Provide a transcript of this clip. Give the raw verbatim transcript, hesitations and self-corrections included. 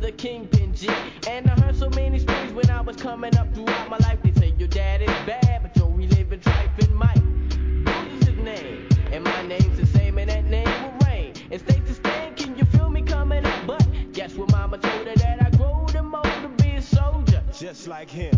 the kingpin G. And I heard so many stories when I was coming up throughout my life. They say your dad is bad, but yo, we live in trife and Mike. Bruce is his name, and my name's the same, and that name will reign. And stays to stand, can you feel me coming up? But guess what mama told her, that I grow the mold to be a soldier. Just like him.